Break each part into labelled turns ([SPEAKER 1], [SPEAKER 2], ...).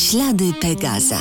[SPEAKER 1] Ślady Pegaza.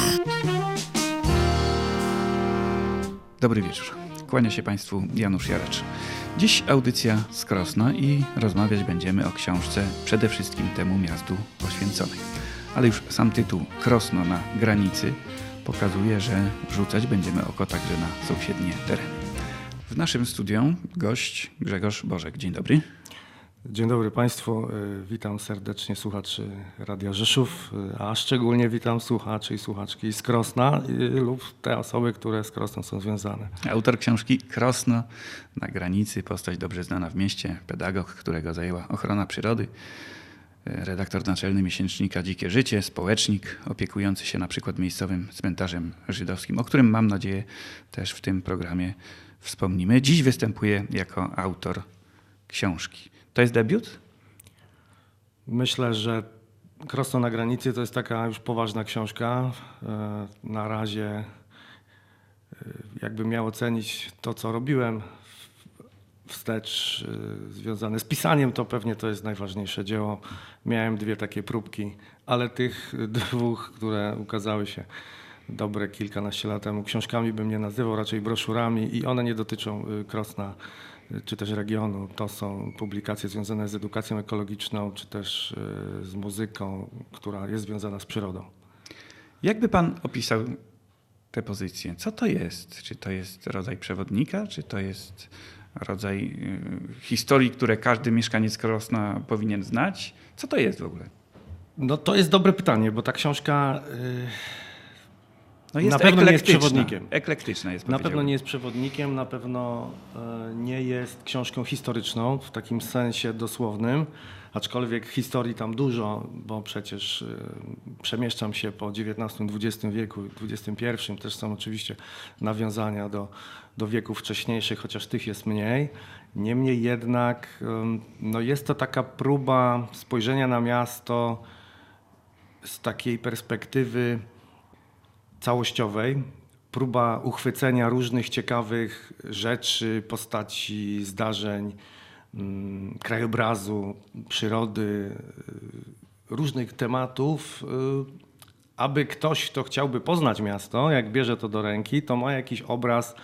[SPEAKER 2] Dobry wieczór. Kłania się Państwu Janusz Jaracz. Dziś audycja z Krosna i rozmawiać będziemy o książce przede wszystkim temu miastu poświęconej. Ale już sam tytuł Krosno na granicy pokazuje, że rzucać będziemy oko także na sąsiednie tereny. W naszym studiu gość Grzegorz Bożek. Dzień dobry.
[SPEAKER 3] Dzień dobry Państwu. Witam serdecznie słuchaczy Radia Rzeszów, a szczególnie witam słuchaczy i słuchaczki z Krosna lub te osoby, które z Krosnem są związane.
[SPEAKER 2] Autor książki Krosno na granicy, postać dobrze znana w mieście, pedagog, którego zajęła ochrona przyrody, redaktor naczelny miesięcznika Dzikie Życie, społecznik opiekujący się na przykład miejscowym cmentarzem żydowskim, o którym mam nadzieję też w tym programie wspomnimy. Dziś występuje jako autor książki. To jest debiut?
[SPEAKER 3] Myślę, że Krosno na granicy to jest taka już poważna książka. Na razie jakbym miał ocenić to, co robiłem wstecz związane z pisaniem, to pewnie to jest najważniejsze dzieło. Miałem 2 takie próbki, ale tych 2, które ukazały się dobre kilkanaście lat temu, książkami bym nie nazywał, raczej broszurami i one nie dotyczą Krosna czy też regionu. To są publikacje związane z edukacją ekologiczną, czy też z muzyką, która jest związana z przyrodą.
[SPEAKER 2] Jakby pan opisał tę pozycję? Co to jest? Czy to jest rodzaj przewodnika, czy to jest rodzaj historii, które każdy mieszkaniec Krosna powinien znać? Co to jest w ogóle?
[SPEAKER 3] No to jest dobre pytanie, bo ta książka
[SPEAKER 2] jest
[SPEAKER 3] na pewno nie jest przewodnikiem.
[SPEAKER 2] Eklektyczna jest,
[SPEAKER 3] na pewno nie jest przewodnikiem, na pewno nie jest książką historyczną w takim sensie dosłownym, aczkolwiek historii tam dużo, bo przecież przemieszczam się po XIX-XX wieku, XXI też są oczywiście nawiązania do wieków wcześniejszych, chociaż tych jest mniej. Niemniej jednak jest to taka próba spojrzenia na miasto z takiej perspektywy całościowej, próba uchwycenia różnych ciekawych rzeczy, postaci, zdarzeń, krajobrazu, przyrody, różnych tematów, aby ktoś, kto chciałby poznać miasto, jak bierze to do ręki, to ma jakiś obraz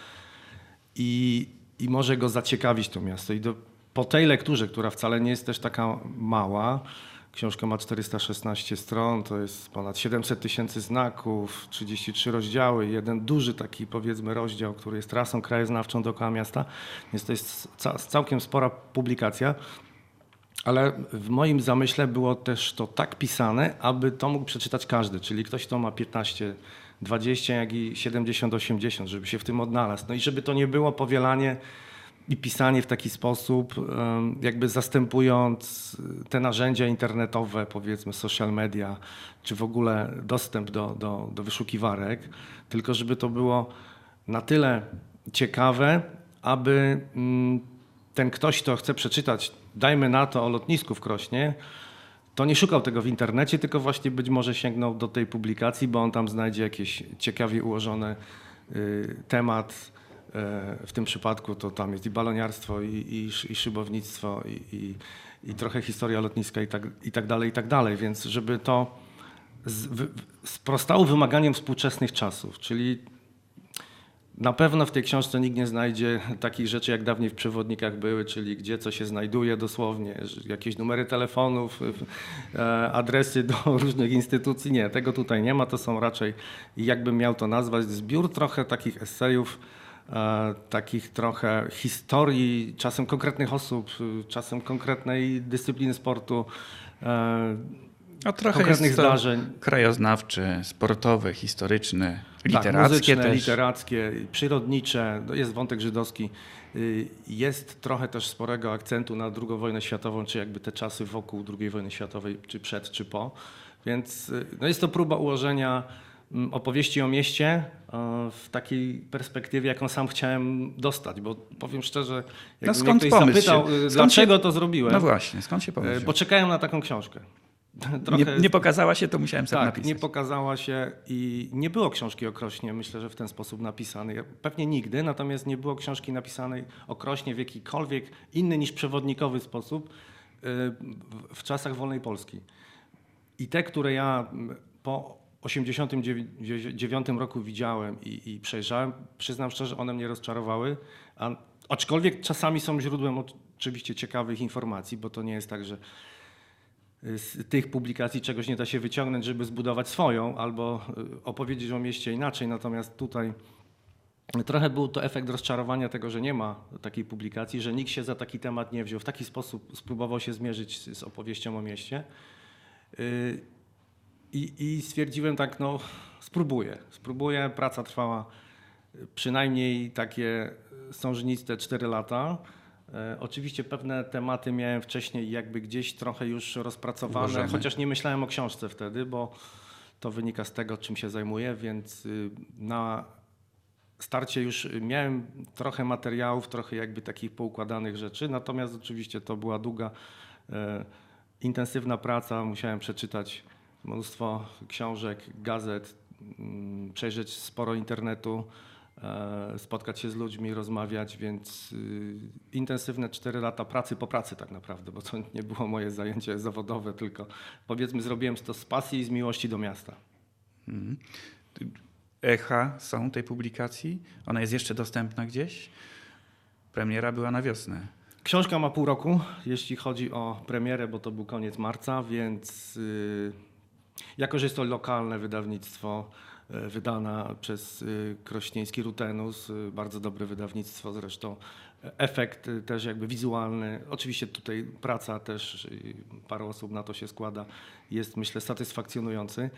[SPEAKER 3] i może go zaciekawić to miasto. I po tej lekturze, która wcale nie jest też taka mała, książka ma 416 stron, to jest ponad 700 000 znaków, 33 rozdziały, jeden duży taki powiedzmy rozdział, który jest trasą krajoznawczą dookoła miasta, więc to jest całkiem spora publikacja, ale w moim zamyśle było też to tak pisane, aby to mógł przeczytać każdy, czyli ktoś, kto ma 15, 20, jak i 70, 80, żeby się w tym odnalazł. No i żeby to nie było powielanie i pisanie w taki sposób, jakby zastępując te narzędzia internetowe, powiedzmy social media, czy w ogóle dostęp do wyszukiwarek, tylko żeby to było na tyle ciekawe, aby ten ktoś, kto chce przeczytać, dajmy na to o lotnisku w Krośnie, to nie szukał tego w internecie, tylko właśnie być może sięgnął do tej publikacji, bo on tam znajdzie jakiś ciekawie ułożony temat. W tym przypadku to tam jest i baloniarstwo, i szybownictwo, i trochę historia lotniska i tak dalej. Więc żeby to sprostało wymaganiom współczesnych czasów, czyli na pewno w tej książce nikt nie znajdzie takich rzeczy, jak dawniej w przewodnikach były, czyli gdzie co się znajduje dosłownie, jakieś numery telefonów, adresy do różnych instytucji. Nie, tego tutaj nie ma. To są raczej, jakbym miał to nazwać, zbiór trochę takich esejów, takich trochę historii, czasem konkretnych osób, czasem konkretnej dyscypliny sportu,
[SPEAKER 2] trochę
[SPEAKER 3] konkretnych
[SPEAKER 2] jest
[SPEAKER 3] zdarzeń.
[SPEAKER 2] Krajoznawcze, sportowe, historyczne, literackie
[SPEAKER 3] tak, muzyczne,
[SPEAKER 2] też.
[SPEAKER 3] Literackie, przyrodnicze, jest wątek żydowski. Jest trochę też sporego akcentu na II wojnę światową, czy jakby te czasy wokół II wojny światowej, czy przed, czy po. Więc jest to próba ułożenia opowieści o mieście w takiej perspektywie, jaką sam chciałem dostać, bo powiem szczerze, jakby mnie ktoś zapytał, dlaczego to zrobiłem.
[SPEAKER 2] No właśnie, skąd się pomysł?
[SPEAKER 3] Bo czekałem na taką książkę.
[SPEAKER 2] Nie pokazała się, to musiałem sobie napisać.
[SPEAKER 3] Nie pokazała się i nie było książki o Krośnie, myślę, że w ten sposób napisanej. Pewnie nigdy, natomiast nie było książki napisanej o Krośnie w jakikolwiek inny niż przewodnikowy sposób w czasach wolnej Polski. I te, które ja po 1989 roku widziałem i przejrzałem, przyznam szczerze, one mnie rozczarowały, aczkolwiek czasami są źródłem oczywiście ciekawych informacji, bo to nie jest tak, że z tych publikacji czegoś nie da się wyciągnąć, żeby zbudować swoją albo opowiedzieć o mieście inaczej. Natomiast tutaj trochę był to efekt rozczarowania tego, że nie ma takiej publikacji, że nikt się za taki temat nie wziął. W taki sposób spróbował się zmierzyć z opowieścią o mieście. I stwierdziłem tak, no spróbuję. Praca trwała przynajmniej takie sążniste 4 lata. Oczywiście pewne tematy miałem wcześniej jakby gdzieś trochę już rozpracowane,
[SPEAKER 2] Ułożone.
[SPEAKER 3] chociaż nie myślałem o książce wtedy, bo to wynika z tego, czym się zajmuję, więc na starcie już miałem trochę materiałów, trochę jakby takich poukładanych rzeczy, natomiast oczywiście to była długa, intensywna praca, musiałem przeczytać mnóstwo książek, gazet, przejrzeć sporo internetu, spotkać się z ludźmi, rozmawiać, więc intensywne 4 lata pracy po pracy tak naprawdę, bo to nie było moje zajęcie zawodowe, tylko powiedzmy zrobiłem to z pasji i z miłości do miasta.
[SPEAKER 2] Echa są tej publikacji? Ona jest jeszcze dostępna gdzieś? Premiera była na wiosnę.
[SPEAKER 3] Książka ma pół roku, jeśli chodzi o premierę, bo to był koniec marca, więc jako, że jest to lokalne wydawnictwo, wydana przez krośnieński Rutenus, bardzo dobre wydawnictwo zresztą. Efekt też jakby wizualny, oczywiście tutaj praca też, parę osób na to się składa, jest myślę satysfakcjonujący.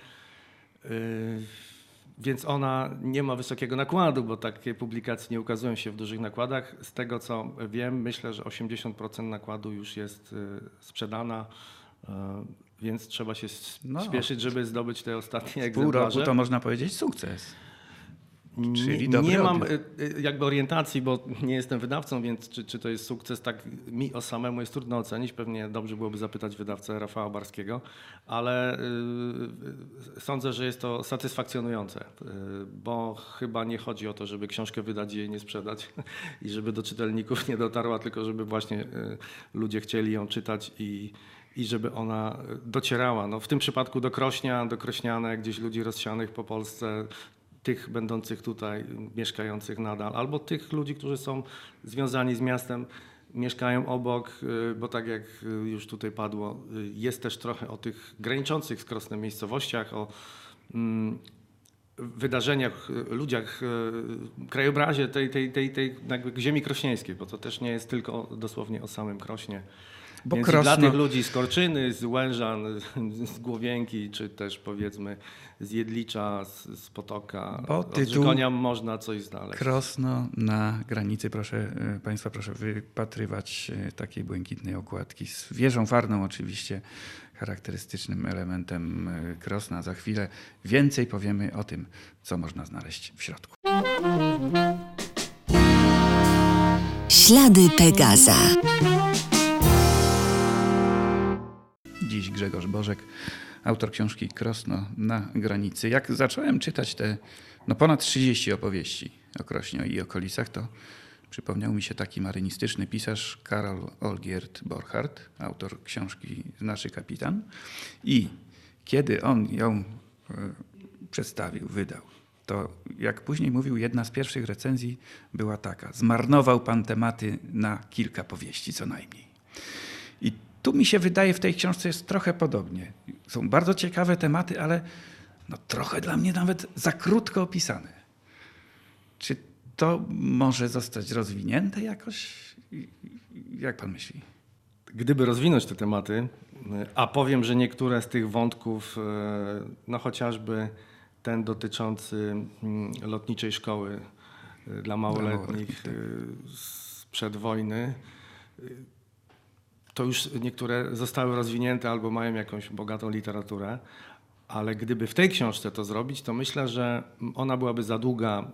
[SPEAKER 3] Więc ona nie ma wysokiego nakładu, bo takie publikacje nie ukazują się w dużych nakładach. Z tego co wiem, myślę, że 80% nakładu już jest sprzedana, więc trzeba się spieszyć, żeby zdobyć te ostatnie egzemplarze.
[SPEAKER 2] Pół roku to można powiedzieć sukces. Czyli
[SPEAKER 3] nie mam
[SPEAKER 2] odbiór.
[SPEAKER 3] jakby orientacji, bo nie jestem wydawcą, więc czy to jest sukces, tak mi o samemu jest trudno ocenić. Pewnie dobrze byłoby zapytać wydawcę Rafała Barskiego, ale sądzę, że jest to satysfakcjonujące, bo chyba nie chodzi o to, żeby książkę wydać i jej nie sprzedać i żeby do czytelników nie dotarła, tylko żeby właśnie ludzie chcieli ją czytać i żeby ona docierała. No, w tym przypadku do Krośnia, do Krośnianek, gdzieś ludzi rozsianych po Polsce, tych będących tutaj, mieszkających nadal, albo tych ludzi, którzy są związani z miastem, mieszkają obok, bo tak jak już tutaj padło, jest też trochę o tych graniczących z Krosnem miejscowościach, o wydarzeniach, ludziach, krajobrazie tej jakby ziemi krośnieńskiej, bo to też nie jest tylko dosłownie o samym Krośnie.
[SPEAKER 2] Bo
[SPEAKER 3] Więc
[SPEAKER 2] Krosno...
[SPEAKER 3] dla tych ludzi z Korczyny, z Łężan, z Głowienki, czy też powiedzmy z Jedlicza, z Potoka, od Żykonia można coś znaleźć.
[SPEAKER 2] Krosno na granicy, proszę Państwa, proszę wypatrywać takiej błękitnej okładki z wieżą farną oczywiście, charakterystycznym elementem Krosna. Za chwilę więcej powiemy o tym, co można znaleźć w środku.
[SPEAKER 1] Ślady Pegaza.
[SPEAKER 2] Dziś Grzegorz Bożek, autor książki Krosno na granicy. Jak zacząłem czytać te ponad 30 opowieści o Krośniu i okolicach, to przypomniał mi się taki marynistyczny pisarz Karol Olgierd Borchardt, autor książki Znaczy kapitan. I kiedy on ją przedstawił, wydał, to jak później mówił, jedna z pierwszych recenzji była taka: zmarnował pan tematy na kilka powieści co najmniej. I tu mi się wydaje, w tej książce jest trochę podobnie. Są bardzo ciekawe tematy, ale trochę dla mnie nawet za krótko opisane. Czy to może zostać rozwinięte jakoś? Jak pan myśli?
[SPEAKER 3] Gdyby rozwinąć te tematy, a powiem, że niektóre z tych wątków, chociażby ten dotyczący lotniczej szkoły dla małoletnich sprzed wojny, to już niektóre zostały rozwinięte albo mają jakąś bogatą literaturę, ale gdyby w tej książce to zrobić, to myślę, że ona byłaby za długa,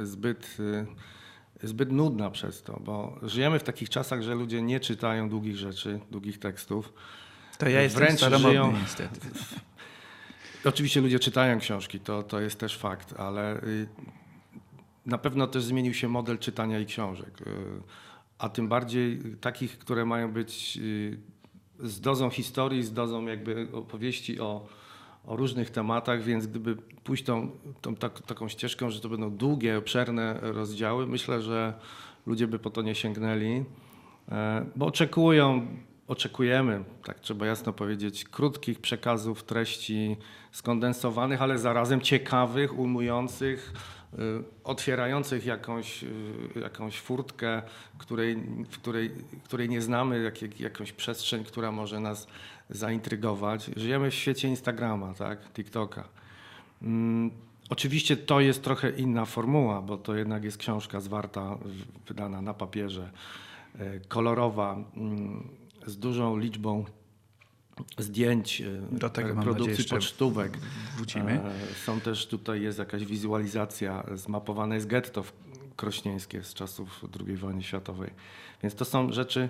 [SPEAKER 3] zbyt nudna przez to, bo żyjemy w takich czasach, że ludzie nie czytają długich rzeczy, długich tekstów.
[SPEAKER 2] To ja jestem staromodny niestety.
[SPEAKER 3] Oczywiście ludzie czytają książki, to jest też fakt, ale na pewno też zmienił się model czytania i książek. A tym bardziej takich, które mają być z dozą historii, z dozą jakby opowieści o o różnych tematach, więc gdyby pójść taką ścieżką, że to będą długie, obszerne rozdziały, myślę, że ludzie by po to nie sięgnęli, bo oczekujemy, tak trzeba jasno powiedzieć, krótkich przekazów, treści skondensowanych, ale zarazem ciekawych, ujmujących, otwierających jakąś furtkę, której nie znamy, jakąś przestrzeń, która może nas zaintrygować. Żyjemy w świecie Instagrama, tak, TikToka. Oczywiście to jest trochę inna formuła, bo to jednak jest książka zwarta, wydana na papierze, kolorowa, z dużą liczbą zdjęć,
[SPEAKER 2] Do tego mam
[SPEAKER 3] produkcji
[SPEAKER 2] nadzieję,
[SPEAKER 3] pocztówek.
[SPEAKER 2] wrócimy.
[SPEAKER 3] Są też tutaj jest jakaś wizualizacja, zmapowane jest getto krośnieńskie z czasów II wojny światowej. Więc to są rzeczy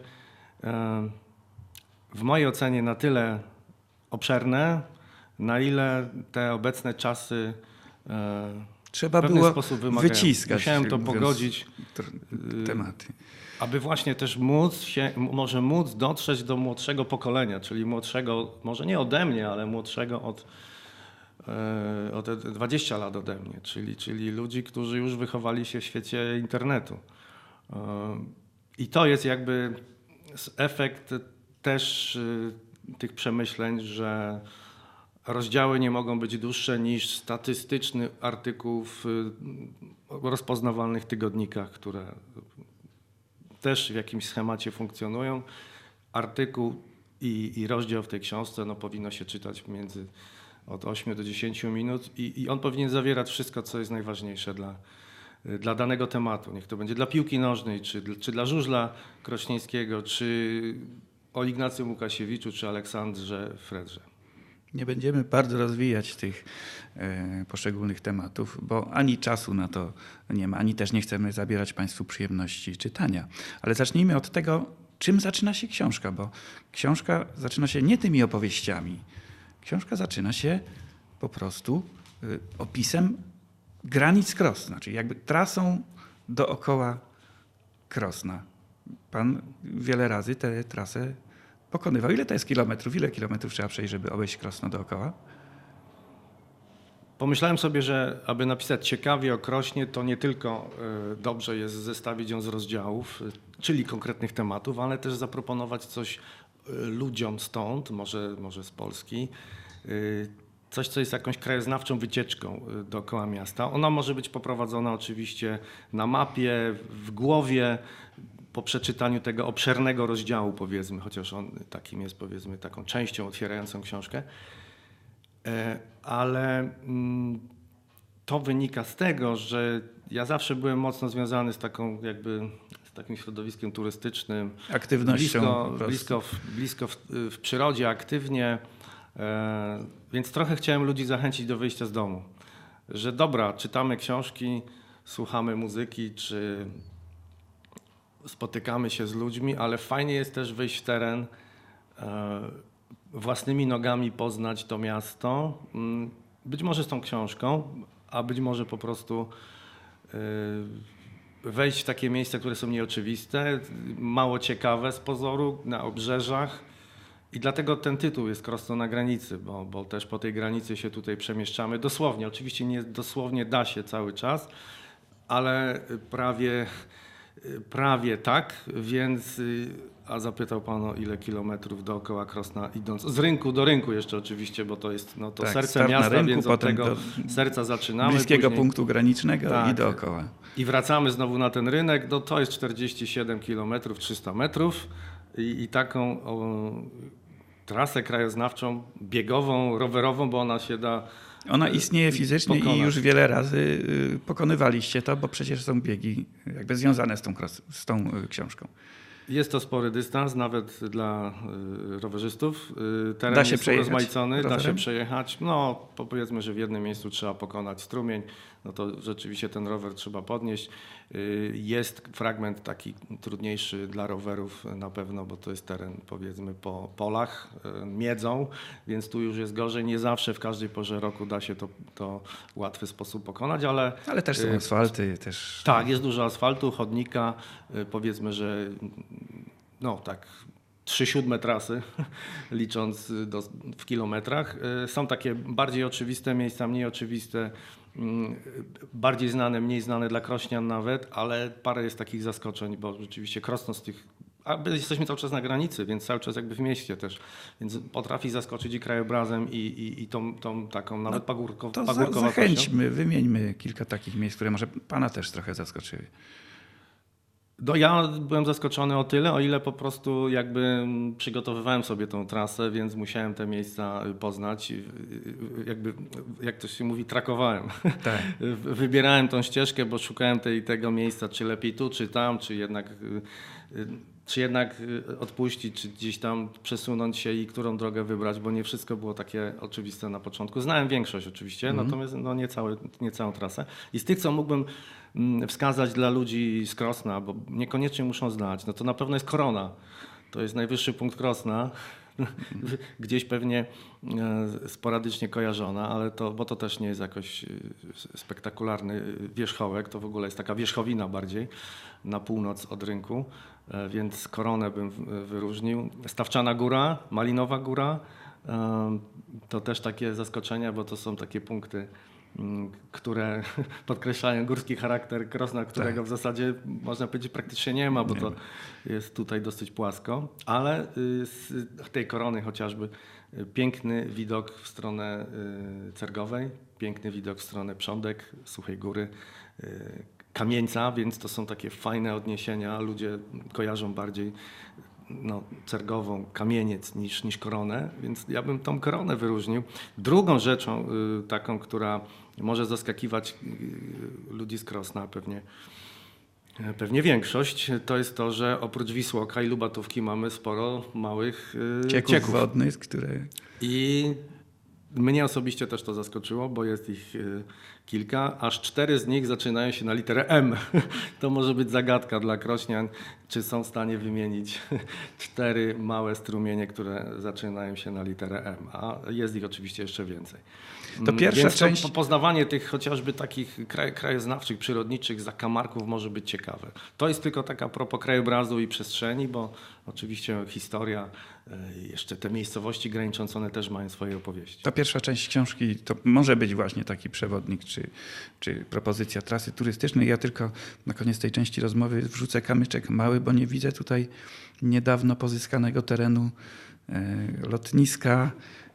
[SPEAKER 3] w mojej ocenie na tyle obszerne, na ile te obecne czasy
[SPEAKER 2] Trzeba
[SPEAKER 3] w pewien
[SPEAKER 2] było
[SPEAKER 3] sposób wymagają.
[SPEAKER 2] wyciskać.
[SPEAKER 3] Musiałem to
[SPEAKER 2] mówiąc,
[SPEAKER 3] pogodzić.
[SPEAKER 2] Tematy.
[SPEAKER 3] Aby właśnie też móc dotrzeć do młodszego pokolenia, czyli młodszego, może nie ode mnie, ale młodszego o te 20 lat ode mnie, czyli ludzi, którzy już wychowali się w świecie internetu. I to jest jakby efekt też tych przemyśleń, że rozdziały nie mogą być dłuższe niż statystyczny artykuł w rozpoznawalnych tygodnikach, które też w jakimś schemacie funkcjonują. Artykuł i rozdział w tej książce powinno się czytać od 8 do 10 minut i on powinien zawierać wszystko, co jest najważniejsze dla danego tematu. Niech to będzie dla piłki nożnej, czy dla żużla krośnieńskiego, czy o Ignacym Łukasiewiczu, czy Aleksandrze Fredrze.
[SPEAKER 2] Nie będziemy bardzo rozwijać tych poszczególnych tematów, bo ani czasu na to nie ma, ani też nie chcemy zabierać Państwu przyjemności czytania. Ale zacznijmy od tego, czym zaczyna się książka, bo książka zaczyna się nie tymi opowieściami. Książka zaczyna się po prostu opisem granic Krosna, czyli jakby trasą dookoła Krosna. Pan wiele razy tę trasę pokonywał. Ile to jest kilometrów? Ile kilometrów trzeba przejść, żeby obejść Krosno dookoła?
[SPEAKER 3] Pomyślałem sobie, że aby napisać ciekawie o Krośnie, to nie tylko dobrze jest zestawić ją z rozdziałów, czyli konkretnych tematów, ale też zaproponować coś ludziom stąd, może z Polski, coś, co jest jakąś krajoznawczą wycieczką dookoła miasta. Ona może być poprowadzona oczywiście na mapie, w głowie, po przeczytaniu tego obszernego rozdziału, powiedzmy, chociaż on takim jest, powiedzmy, taką częścią otwierającą książkę. Ale to wynika z tego, że ja zawsze byłem mocno związany z takim środowiskiem turystycznym.
[SPEAKER 2] Aktywnością.
[SPEAKER 3] Blisko w przyrodzie, aktywnie. Więc trochę chciałem ludzi zachęcić do wyjścia z domu. Że dobra, czytamy książki, słuchamy muzyki, czy spotykamy się z ludźmi, ale fajnie jest też wyjść w teren, własnymi nogami poznać to miasto. Być może z tą książką, a być może po prostu wejść w takie miejsca, które są nieoczywiste, mało ciekawe z pozoru, na obrzeżach. I dlatego ten tytuł jest Krosno na granicy, bo też po tej granicy się tutaj przemieszczamy. Dosłownie, oczywiście nie dosłownie da się cały czas, ale prawie tak, więc a zapytał pan o ile kilometrów dookoła Krosna idąc, z rynku do rynku jeszcze oczywiście, bo to jest to serce miasta, rynku, więc od tego serca zaczynamy.
[SPEAKER 2] Bliskiego punktu granicznego i dookoła.
[SPEAKER 3] I wracamy znowu na ten rynek, to jest 47 kilometrów, 300 metrów i taką trasę krajoznawczą, biegową, rowerową, bo ona się da
[SPEAKER 2] Ona istnieje fizycznie
[SPEAKER 3] pokonać.
[SPEAKER 2] I już wiele razy pokonywaliście to, bo przecież są biegi jakby związane z tą książką.
[SPEAKER 3] Jest to spory dystans, nawet dla rowerzystów. Teren
[SPEAKER 2] Da się
[SPEAKER 3] jest
[SPEAKER 2] przejechać
[SPEAKER 3] urozmaicony, da się
[SPEAKER 2] rowerem?
[SPEAKER 3] przejechać. No, powiedzmy, że w jednym miejscu trzeba pokonać strumień, no to rzeczywiście ten rower trzeba podnieść. Jest fragment taki trudniejszy dla rowerów na pewno, bo to jest teren, powiedzmy, po polach, miedzą, więc tu już jest gorzej. Nie zawsze w każdej porze roku da się to w łatwy sposób pokonać, ale...
[SPEAKER 2] Ale też są asfalty. Też...
[SPEAKER 3] Tak, jest dużo asfaltu, chodnika, powiedzmy, że no tak 3/7 trasy, licząc w kilometrach. Są takie bardziej oczywiste miejsca, mniej oczywiste, bardziej znane, mniej znane dla krośnian nawet, ale parę jest takich zaskoczeń, bo rzeczywiście Krosno z tych... A jesteśmy cały czas na granicy, więc cały czas jakby w mieście też, więc potrafi zaskoczyć i krajobrazem i tą taką nawet pagórkowatością.
[SPEAKER 2] Zachęćmy, wymieńmy kilka takich miejsc, które może pana też trochę zaskoczyły.
[SPEAKER 3] No ja byłem zaskoczony o tyle, o ile po prostu jakby przygotowywałem sobie tą trasę, więc musiałem te miejsca poznać. Jakby, jak to się mówi, trakowałem.
[SPEAKER 2] Tak.
[SPEAKER 3] Wybierałem tą ścieżkę, bo szukałem tego miejsca, czy lepiej tu, czy tam, czy jednak odpuścić, czy gdzieś tam przesunąć się i którą drogę wybrać, bo nie wszystko było takie oczywiste na początku. Znałem większość oczywiście, natomiast no nie całą trasę. I z tych, co mógłbym wskazać dla ludzi z Krosna, bo niekoniecznie muszą znać, no to na pewno jest Korona. To jest najwyższy punkt Krosna. Gdzieś pewnie sporadycznie kojarzona, ale bo to też nie jest jakoś spektakularny wierzchołek, to w ogóle jest taka wierzchowina bardziej na północ od rynku, więc Koronę bym wyróżnił. Stawczana Góra, Malinowa Góra, to też takie zaskoczenie, bo to są takie punkty, które podkreślają górski charakter Krosna, którego w zasadzie można powiedzieć praktycznie nie ma, bo to jest tutaj dosyć płasko, ale z tej Korony chociażby piękny widok w stronę Cergowej, piękny widok w stronę Przodek, Suchej Góry, Kamieńca, więc to są takie fajne odniesienia. Ludzie kojarzą bardziej Cergową, Kamieniec niż Koronę, więc ja bym tą Koronę wyróżnił. Drugą rzeczą taką, która może zaskakiwać ludzi z Krosna, pewnie większość, to jest to, że oprócz Wisłoka i Lubatówki mamy sporo małych cieków
[SPEAKER 2] wodnych, które...
[SPEAKER 3] I mnie osobiście też to zaskoczyło, bo jest ich kilka, aż 4 z nich zaczynają się na literę M. To może być zagadka dla krośnian, czy są w stanie wymienić 4 małe strumienie, które zaczynają się na literę M, a jest ich oczywiście jeszcze więcej.
[SPEAKER 2] To pierwsza
[SPEAKER 3] Więc
[SPEAKER 2] część...
[SPEAKER 3] poznawanie tych chociażby takich krajoznawczych, przyrodniczych zakamarków może być ciekawe. To jest tylko taka propos krajobrazu i przestrzeni, bo oczywiście historia, jeszcze te miejscowości graniczące, one też mają swoje opowieści.
[SPEAKER 2] Ta pierwsza część książki to może być właśnie taki przewodnik czy propozycja trasy turystycznej. Ja tylko na koniec tej części rozmowy wrzucę kamyczek mały, bo nie widzę tutaj niedawno pozyskanego terenu lotniska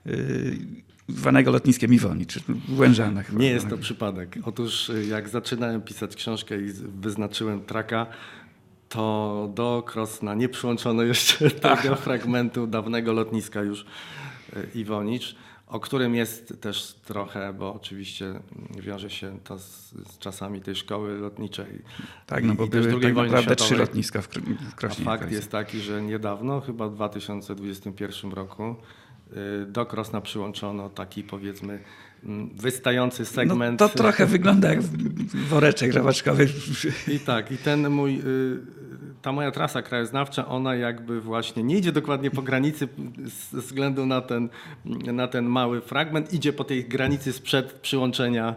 [SPEAKER 2] zwanego lotniskiem Iwonicz w Łężanach.
[SPEAKER 3] Nie jest to przypadek. Otóż jak zaczynałem pisać książkę i wyznaczyłem traka, to do Krosna nie przyłączono jeszcze tego fragmentu dawnego lotniska już Iwonicz, o którym jest też trochę, bo oczywiście wiąże się to z czasami tej szkoły lotniczej.
[SPEAKER 2] Tak, no bo były tak naprawdę 3 lotniska w Krośnie.
[SPEAKER 3] A fakt jest taki, że niedawno, chyba w 2021 roku, do Krosna przyłączono taki, powiedzmy, wystający segment.
[SPEAKER 2] No to trochę wygląda jak woreczek robaczkowy.
[SPEAKER 3] I ta moja trasa krajoznawcza, ona jakby właśnie nie idzie dokładnie po granicy ze względu na ten mały fragment, idzie po tej granicy sprzed przyłączenia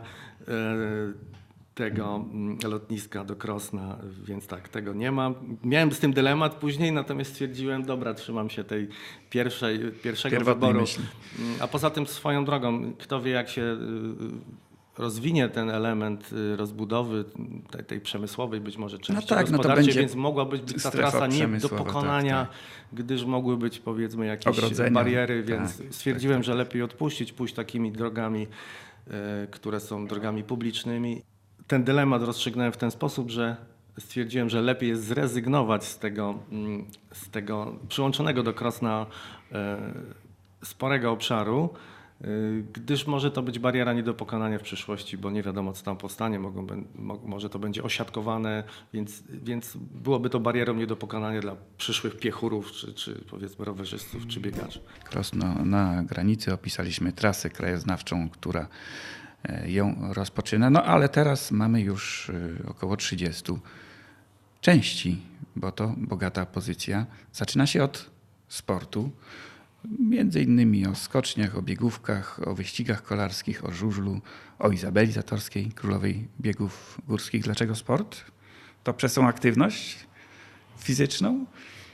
[SPEAKER 3] tego lotniska do Krosna, więc tak, tego nie ma. Miałem z tym dylemat później, natomiast stwierdziłem, dobra, trzymam się tej pierwszego wyboru.
[SPEAKER 2] Myśli.
[SPEAKER 3] A poza tym swoją drogą, kto wie, jak się rozwinie ten element rozbudowy tej przemysłowej, być może części gospodarczej, więc mogłaby być ta trasa nie do pokonania, gdyż mogły być, powiedzmy, jakieś bariery, więc stwierdziłem, że lepiej odpuścić, pójść takimi drogami, które są drogami publicznymi. Ten dylemat rozstrzygnąłem w ten sposób, że stwierdziłem, że lepiej jest zrezygnować z tego przyłączonego do Krosna sporego obszaru, gdyż może to być bariera nie do pokonania w przyszłości, bo nie wiadomo, co tam powstanie, może to będzie osiadkowane, więc byłoby to barierą nie do pokonania dla przyszłych piechurów, czy powiedzmy rowerzystów, czy biegaczy.
[SPEAKER 2] Krosno na granicy, opisaliśmy trasę krajoznawczą, która ją rozpoczyna, no ale teraz mamy już około 30 części, bo to bogata pozycja. Zaczyna się od sportu, między innymi o skoczniach, o biegówkach, o wyścigach kolarskich, o żużlu, o Izabeli Zatorskiej, królowej biegów górskich. Dlaczego sport? To przez tą aktywność fizyczną?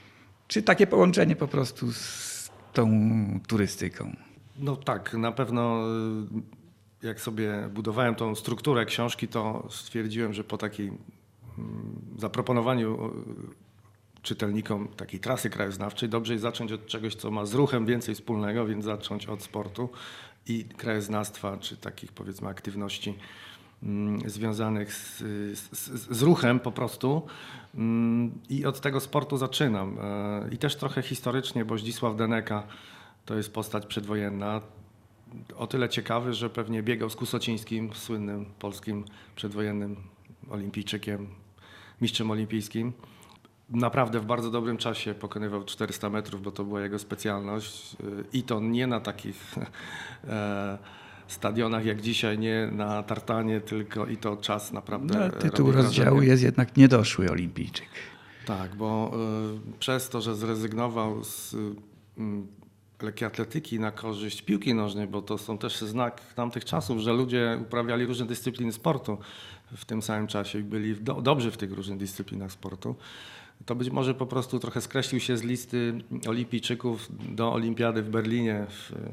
[SPEAKER 2] Czy takie połączenie po prostu z tą turystyką?
[SPEAKER 3] No tak, na pewno jak sobie budowałem tą strukturę książki, to stwierdziłem, że po takiej zaproponowaniu czytelnikom takiej trasy krajoznawczej dobrze jest zacząć od czegoś, co ma z ruchem więcej wspólnego, więc zacząć od sportu i krajoznawstwa, czy takich powiedzmy aktywności związanych z ruchem po prostu. I od tego sportu zaczynam. I też trochę historycznie, bo Zdzisław Deneka to jest postać przedwojenna. O tyle ciekawy, że pewnie biegał z Kusocińskim, słynnym polskim przedwojennym olimpijczykiem, mistrzem olimpijskim. Naprawdę w bardzo dobrym czasie pokonywał 400 metrów, bo to była jego specjalność. I to nie na takich stadionach jak dzisiaj, nie na tartanie, tylko i to czas naprawdę.
[SPEAKER 2] No, tytuł
[SPEAKER 3] robi
[SPEAKER 2] rozdziału
[SPEAKER 3] wrażenie.
[SPEAKER 2] jest jednak niedoszły olimpijczyk.
[SPEAKER 3] Tak, bo przez to, że zrezygnował z lekkiej atletyki na korzyść piłki nożnej, bo to są też znak tamtych czasów, że ludzie uprawiali różne dyscypliny sportu w tym samym czasie i byli dobrzy w tych różnych dyscyplinach sportu, to być może po prostu trochę skreślił się z listy olimpijczyków do olimpiady w Berlinie,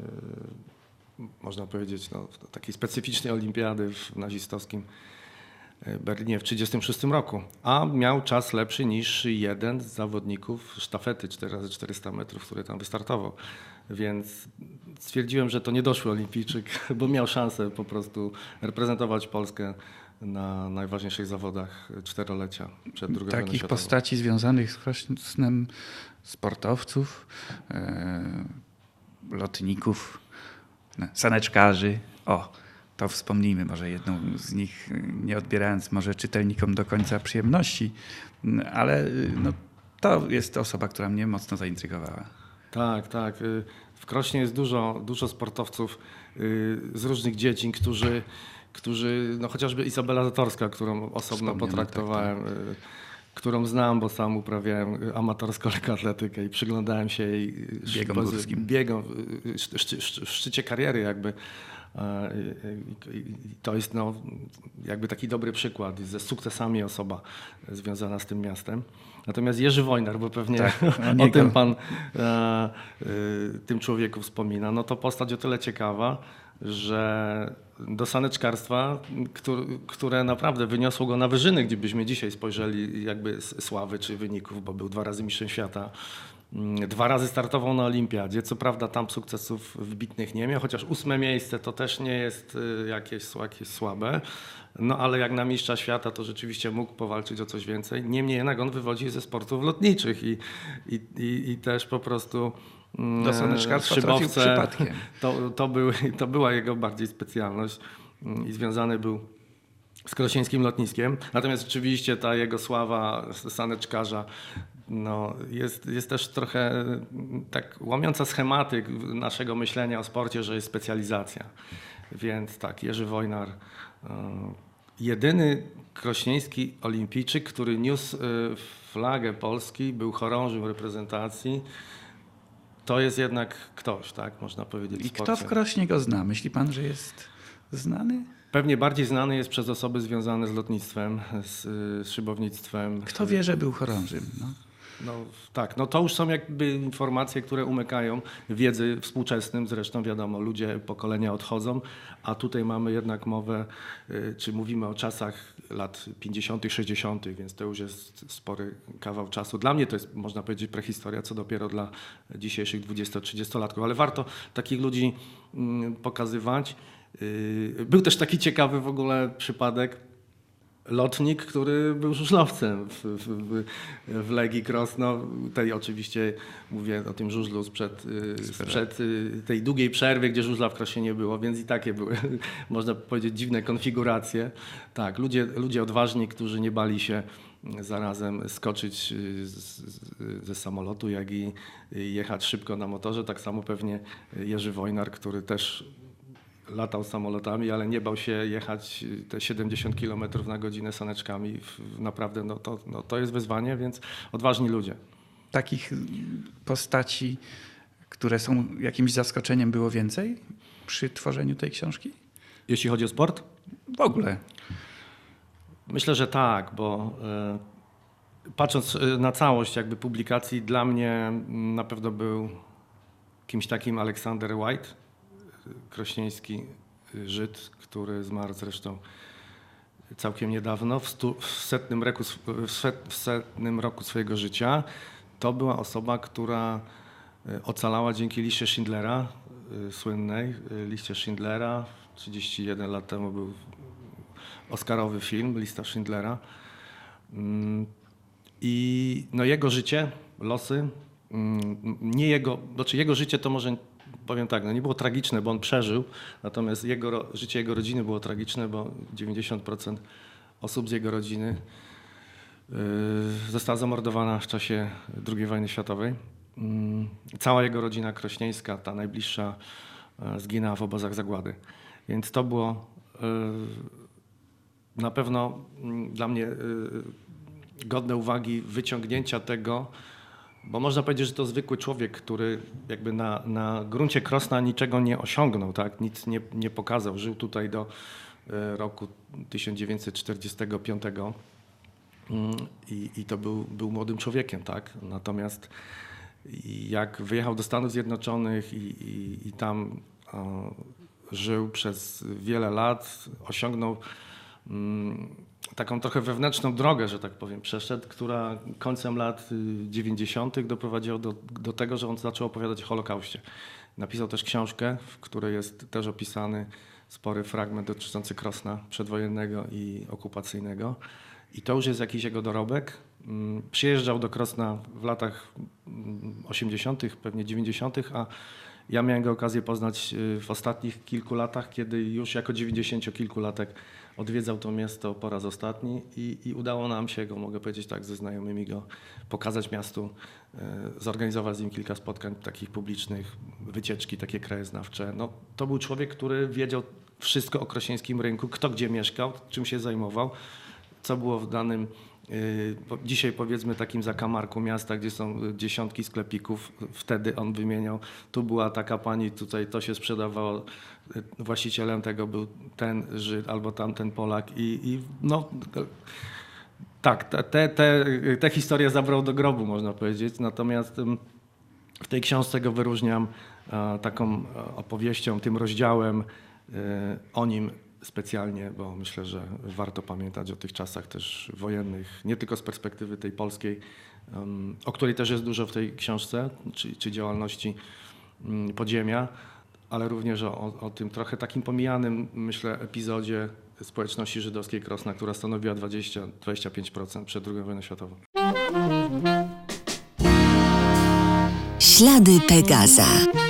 [SPEAKER 3] można powiedzieć, no, takiej specyficznej olimpiady w nazistowskim Berlinie w 1936 roku, a miał czas lepszy niż jeden z zawodników sztafety 4x400 metrów, który tam wystartował. Więc stwierdziłem, że to niedoszły olimpijczyk, bo miał szansę po prostu reprezentować Polskę na najważniejszych zawodach czterolecia przed II wojną
[SPEAKER 2] Takich
[SPEAKER 3] światową.
[SPEAKER 2] postaci związanych z Krośnem, sportowców, lotników, saneczkarzy. O, to wspomnijmy może jedną z nich, nie odbierając może czytelnikom do końca przyjemności, ale no, to jest osoba, która mnie mocno zaintrygowała.
[SPEAKER 3] Tak, tak. W Krośnie jest dużo sportowców z różnych dziedzin, którzy no chociażby Izabela Zatorska, którą osobno potraktowałem, którą znam, bo sam uprawiałem amatorską lekkoatletykę i przyglądałem się jej biegom w szczycie kariery jakby. I to jest no, jakby taki dobry przykład, ze sukcesami osoba związana z tym miastem. Natomiast Jerzy Wojnar, bo pewnie
[SPEAKER 2] tak,
[SPEAKER 3] o tym pan tym człowieku wspomina, no to postać o tyle ciekawa, że do saneczkarstwa, które naprawdę wyniosło go na wyżyny, gdybyśmy dzisiaj spojrzeli jakby z sławy czy wyników, bo był 2 razy mistrzem świata, 2 razy startował na olimpiadzie. Co prawda tam sukcesów wybitnych nie miał, chociaż 8 miejsce to też nie jest jakieś słabe. No ale jak na mistrza świata to rzeczywiście mógł powalczyć o coś więcej. Niemniej jednak on wywodzi ze sportów lotniczych i też po prostu
[SPEAKER 2] do saneczkarstwa trafił przypadkiem.
[SPEAKER 3] To była jego bardziej specjalność i związany był z krosieńskim lotniskiem. Natomiast rzeczywiście ta jego sława saneczkarza no, jest też trochę tak łamiąca schematy naszego myślenia o sporcie, że jest specjalizacja. Więc tak, Jerzy Wojnar, jedyny krośnieński olimpijczyk, który niósł flagę Polski, był chorążym reprezentacji. To jest jednak ktoś, tak można powiedzieć.
[SPEAKER 2] I kto w Krośnie go zna? Myśli pan, że jest znany?
[SPEAKER 3] Pewnie bardziej znany jest przez osoby związane z lotnictwem, z szybownictwem.
[SPEAKER 2] Kto wie, że był chorążym? No.
[SPEAKER 3] No tak, no to już są jakby informacje, które umykają wiedzy współczesnym, zresztą wiadomo, ludzie, pokolenia odchodzą, a tutaj mamy jednak mowę, czy mówimy o czasach lat 50., 60., więc to już jest spory kawał czasu. Dla mnie to jest, można powiedzieć, prehistoria, co dopiero dla dzisiejszych 20-30-latków, ale warto takich ludzi pokazywać. Był też taki ciekawy w ogóle przypadek, lotnik, który był żużlowcem w Legii Krosno. Tutaj oczywiście mówię o tym żużlu sprzed tej długiej przerwy, gdzie żużla w Krośnie nie było, więc i takie były, można powiedzieć, dziwne konfiguracje. Tak, ludzie odważni, którzy nie bali się zarazem skoczyć ze samolotu, jak i jechać szybko na motorze. Tak samo pewnie Jerzy Wojnar, który też latał samolotami, ale nie bał się jechać te 70 km na godzinę saneczkami. Naprawdę to jest wyzwanie, więc odważni ludzie.
[SPEAKER 2] Takich postaci, które są jakimś zaskoczeniem, było więcej przy tworzeniu tej książki?
[SPEAKER 3] Jeśli chodzi o sport?
[SPEAKER 2] W ogóle.
[SPEAKER 3] Myślę, że tak, bo patrząc na całość jakby publikacji, dla mnie na pewno był kimś takim Aleksander White, krośnieński Żyd, który zmarł zresztą całkiem niedawno, w setnym roku swojego życia. To była osoba, która ocalała dzięki liście Schindlera, słynnej liście Schindlera. 31 lat temu był oscarowy film, lista Schindlera. I no jego życie, losy, nie jego, znaczy jego życie to może, powiem tak, no nie było tragiczne, bo on przeżył, natomiast życie jego rodziny było tragiczne, bo 90% osób z jego rodziny została zamordowana w czasie II wojny światowej. Cała jego rodzina krośnieńska, ta najbliższa, zginęła w obozach zagłady. Więc to było na pewno dla mnie godne uwagi wyciągnięcia tego, bo można powiedzieć, że to zwykły człowiek, który jakby na gruncie Krosna niczego nie osiągnął, tak? Nic nie pokazał. Żył tutaj do roku 1945 i to był młodym człowiekiem, tak? Natomiast jak wyjechał do Stanów Zjednoczonych i tam żył przez wiele lat, osiągnął taką trochę wewnętrzną drogę, że tak powiem, przeszedł, która końcem lat 90. doprowadziła do tego, że on zaczął opowiadać o Holokauście. Napisał też książkę, w której jest też opisany spory fragment dotyczący Krosna przedwojennego i okupacyjnego. I to już jest jakiś jego dorobek. Przyjeżdżał do Krosna w latach 80., pewnie 90., a ja miałem go okazję poznać w ostatnich kilku latach, kiedy już jako 90-kilkulatek odwiedzał to miasto po raz ostatni i udało nam się go, mogę powiedzieć tak, ze znajomymi go pokazać miastu, zorganizować z nim kilka spotkań takich publicznych, wycieczki takie krajoznawcze. No, to był człowiek, który wiedział wszystko o krośnieńskim rynku, kto gdzie mieszkał, czym się zajmował, co było w danym dzisiaj powiedzmy takim zakamarku miasta, gdzie są dziesiątki sklepików, wtedy on wymieniał, tu była taka pani, tutaj to się sprzedawało, właścicielem tego był ten Żyd albo tamten Polak i no tak, te historie zabrał do grobu, można powiedzieć, natomiast w tej książce go wyróżniam taką opowieścią, tym rozdziałem o nim specjalnie, bo myślę, że warto pamiętać o tych czasach też wojennych, nie tylko z perspektywy tej polskiej, o której też jest dużo w tej książce, czy działalności podziemia, ale również o tym trochę takim pomijanym, myślę, epizodzie społeczności żydowskiej Krosna, która stanowiła 20-25% przed II wojną światową.
[SPEAKER 1] Ślady Pegaza.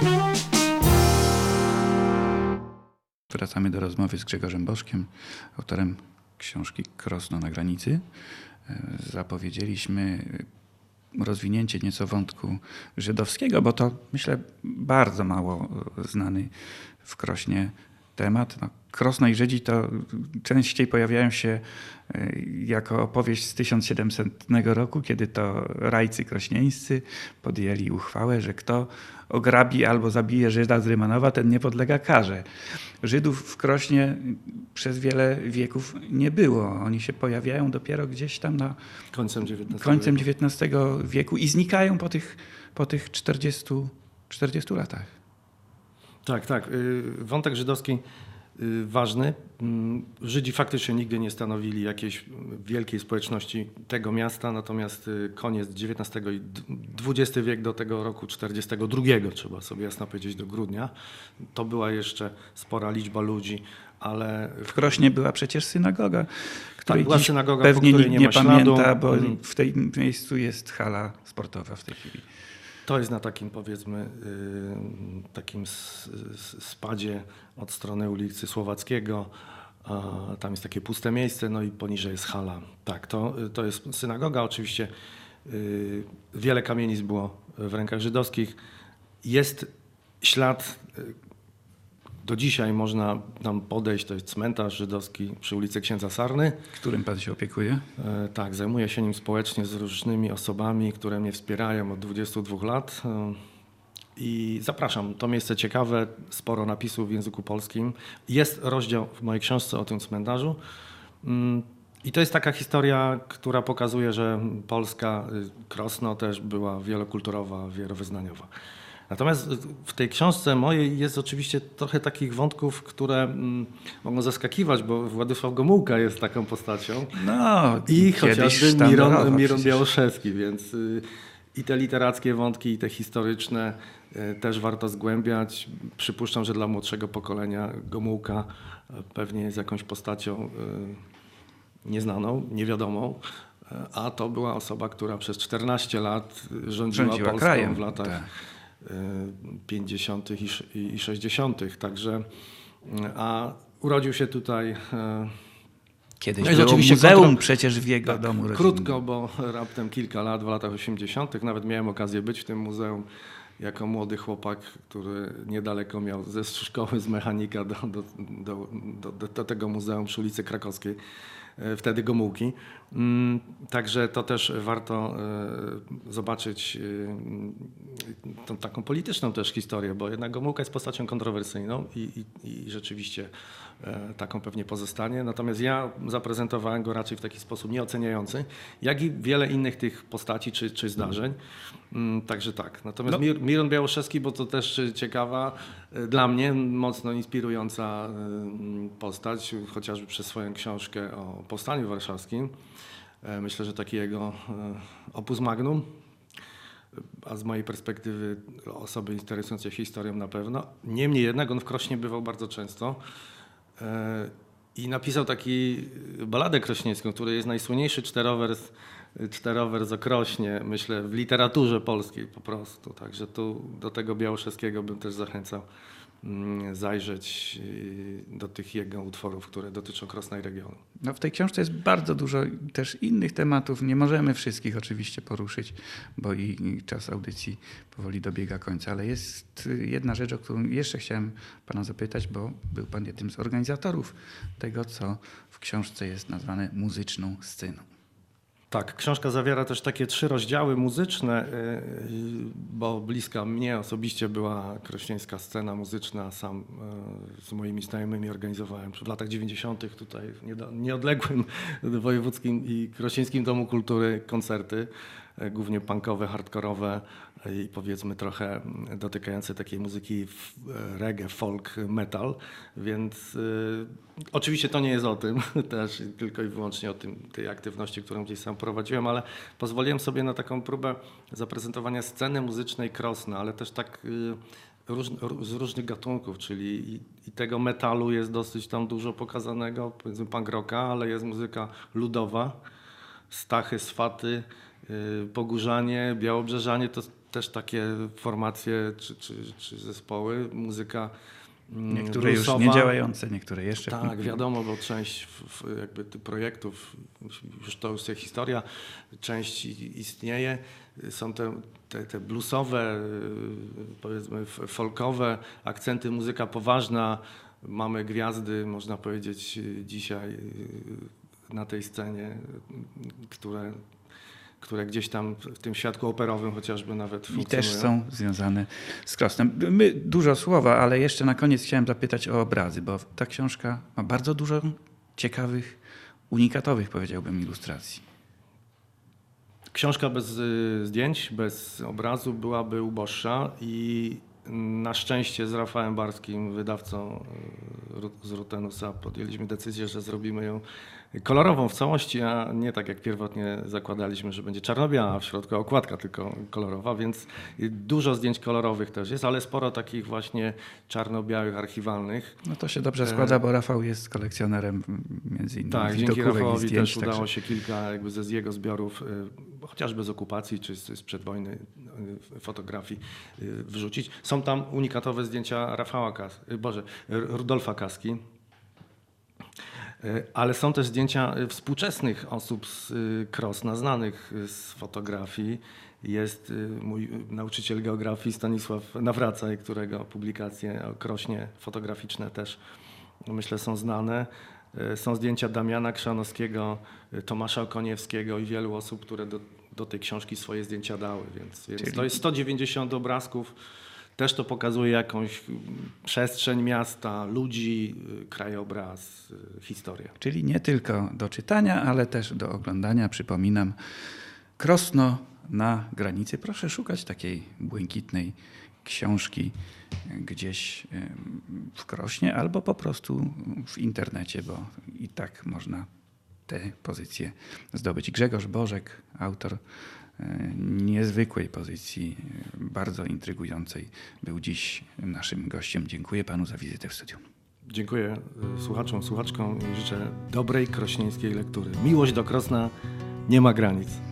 [SPEAKER 2] Wracamy do rozmowy z Grzegorzem Boszkiem, autorem książki Krosno na granicy. Zapowiedzieliśmy rozwinięcie nieco wątku żydowskiego, bo to, myślę, bardzo mało znany w Krośnie temat. No, Krosno i Żydzi to częściej pojawiają się jako opowieść z 1700 roku, kiedy to rajcy krośnieńscy podjęli uchwałę, że kto ograbi albo zabije Żyda z Rymanowa, ten nie podlega karze. Żydów w Krośnie przez wiele wieków nie było. Oni się pojawiają dopiero gdzieś tam na końcem XIX wieku i znikają po tych 40 latach.
[SPEAKER 3] Tak. Wątek żydowski ważny. Żydzi faktycznie nigdy nie stanowili jakiejś wielkiej społeczności tego miasta, natomiast koniec XIX i XX wiek do tego roku 42, trzeba sobie jasno powiedzieć, do grudnia, to była jeszcze spora liczba ludzi, ale...
[SPEAKER 2] W Krośnie była przecież synagoga, której
[SPEAKER 3] była
[SPEAKER 2] dziś
[SPEAKER 3] synagoga,
[SPEAKER 2] pewnie nikt nie pamięta,
[SPEAKER 3] śladu.
[SPEAKER 2] bo w tym miejscu jest hala sportowa w tej chwili.
[SPEAKER 3] To jest na takim, powiedzmy, takim spadzie od strony ulicy Słowackiego. Tam jest takie puste miejsce, no i poniżej jest hala. Tak, to jest synagoga. Oczywiście wiele kamienic było w rękach żydowskich. Jest ślad, do dzisiaj można tam podejść, to jest cmentarz żydowski przy ulicy Księdza Sarny.
[SPEAKER 2] Którym pan się opiekuje?
[SPEAKER 3] Tak, zajmuję się nim społecznie z różnymi osobami, które mnie wspierają od 22 lat. I zapraszam, to miejsce ciekawe, sporo napisów w języku polskim. Jest rozdział w mojej książce o tym cmentarzu. I to jest taka historia, która pokazuje, że Polska, Krosno też była wielokulturowa, wielowyznaniowa. Natomiast w tej książce mojej jest oczywiście trochę takich wątków, które mogą zaskakiwać, bo Władysław Gomułka jest taką postacią.
[SPEAKER 2] No,
[SPEAKER 3] I
[SPEAKER 2] kiedyś
[SPEAKER 3] chociażby
[SPEAKER 2] sztandarowa
[SPEAKER 3] Miron
[SPEAKER 2] przecież.
[SPEAKER 3] Białoszewski, więc i te literackie wątki, i te historyczne też warto zgłębiać. Przypuszczam, że dla młodszego pokolenia Gomułka pewnie jest jakąś postacią nieznaną, niewiadomą, a to była osoba, która przez 14 lat rządziła Polską
[SPEAKER 2] krajem.
[SPEAKER 3] w latach
[SPEAKER 2] Tak.
[SPEAKER 3] 50. i 60. Także, a urodził się tutaj.
[SPEAKER 2] Kiedyś
[SPEAKER 3] No jest
[SPEAKER 2] było
[SPEAKER 3] oczywiście
[SPEAKER 2] muzeum przecież w jego
[SPEAKER 3] tak,
[SPEAKER 2] domu rodzinnym.
[SPEAKER 3] krótko, bo raptem kilka lat w latach 80. Nawet miałem okazję być w tym muzeum jako młody chłopak, który niedaleko miał ze szkoły z mechanika do tego muzeum przy ulicy Krakowskiej, wtedy Gomułki. Także to też warto zobaczyć tą taką polityczną też historię, bo jednak Gomułka jest postacią kontrowersyjną i rzeczywiście taką pewnie pozostanie. Natomiast ja zaprezentowałem go raczej w taki sposób nieoceniający, jak i wiele innych tych postaci czy zdarzeń. Także tak. Natomiast Miron Białoszewski, bo to też ciekawa, dla mnie mocno inspirująca postać, chociażby przez swoją książkę o Powstaniu Warszawskim. Myślę, że taki jego opus magnum, a z mojej perspektywy osoby interesujące się historią na pewno. Niemniej jednak on w Krośnie bywał bardzo często i napisał taki balladę krośniecką, który jest najsłynniejszy czterowers o Krośnie, myślę, w literaturze polskiej po prostu. Także tu do tego Białoszewskiego bym też zachęcał zajrzeć do tych jego utworów, które dotyczą Krosna i regionu.
[SPEAKER 2] No w tej książce jest bardzo dużo też innych tematów. Nie możemy wszystkich oczywiście poruszyć, bo i czas audycji powoli dobiega końca, ale jest jedna rzecz, o którą jeszcze chciałem pana zapytać, bo był pan jednym z organizatorów tego, co w książce jest nazwane muzyczną sceną.
[SPEAKER 3] Tak, książka zawiera też takie 3 rozdziały muzyczne, bo bliska mnie osobiście była krośnieńska scena muzyczna. Sam z moimi znajomymi organizowałem w latach 90. tutaj w nieodległym wojewódzkim i krośnieńskim Domu Kultury koncerty, głównie punkowe, hardkorowe i powiedzmy trochę dotykające takiej muzyki reggae, folk, metal, więc oczywiście to nie jest o tym też, tylko i wyłącznie o tej aktywności, którą gdzieś sam prowadziłem, ale pozwoliłem sobie na taką próbę zaprezentowania sceny muzycznej Krosna, ale też tak z różnych gatunków, czyli i tego metalu jest dosyć tam dużo pokazanego, powiedzmy punk rocka, ale jest muzyka ludowa, Stachy, Swaty, Pogórzanie, Białobrzeżanie to też takie formacje czy zespoły, muzyka
[SPEAKER 2] Niektóre
[SPEAKER 3] bluesowa.
[SPEAKER 2] już nie działające, niektóre jeszcze.
[SPEAKER 3] Tak, wiadomo, bo część jakby tych projektów, już to jest historia, część istnieje. Są te bluesowe, powiedzmy folkowe akcenty, muzyka poważna. Mamy gwiazdy, można powiedzieć, dzisiaj na tej scenie, które gdzieś tam w tym świadku operowym chociażby nawet funkcjonują.
[SPEAKER 2] I też są związane z Krosnem. My dużo słowa, ale jeszcze na koniec chciałem zapytać o obrazy, bo ta książka ma bardzo dużo ciekawych, unikatowych, powiedziałbym, ilustracji.
[SPEAKER 3] Książka bez zdjęć, bez obrazu byłaby uboższa i na szczęście z Rafałem Barskim, wydawcą z Rutenusa, podjęliśmy decyzję, że zrobimy ją kolorową w całości, a nie tak jak pierwotnie zakładaliśmy, że będzie czarno-biała, w środku okładka tylko kolorowa, więc dużo zdjęć kolorowych też jest, ale sporo takich właśnie czarno-białych, archiwalnych.
[SPEAKER 2] No to się dobrze składa, bo Rafał jest kolekcjonerem między innymi
[SPEAKER 3] tak, dzięki
[SPEAKER 2] widokówek
[SPEAKER 3] Rafałowi
[SPEAKER 2] i zdjęć.
[SPEAKER 3] też udało się kilka jakby z jego zbiorów, chociażby z okupacji czy sprzed wojny fotografii wrzucić. Są tam unikatowe zdjęcia Rudolfa Kaski, ale są też zdjęcia współczesnych osób z Krosna, znanych z fotografii. Jest mój nauczyciel geografii Stanisław Nawracaj, którego publikacje o Krośnie fotograficzne też myślę są znane. Są zdjęcia Damiana Krzanowskiego, Tomasza Okoniewskiego i wielu osób, które do tej książki swoje zdjęcia dały. Więc to jest 190 obrazków. też to pokazuje jakąś przestrzeń miasta, ludzi, krajobraz, historię.
[SPEAKER 2] Czyli nie tylko do czytania, ale też do oglądania. Przypominam, Krosno na granicy. Proszę szukać takiej błękitnej książki gdzieś w Krośnie albo po prostu w internecie, bo i tak można te pozycje zdobyć. Grzegorz Bożek, autor niezwykłej pozycji, bardzo intrygującej, był dziś naszym gościem. Dziękuję panu za wizytę w studiu.
[SPEAKER 3] Dziękuję słuchaczom, słuchaczkom i życzę dobrej krośnieńskiej lektury. Miłość do Krosna nie ma granic.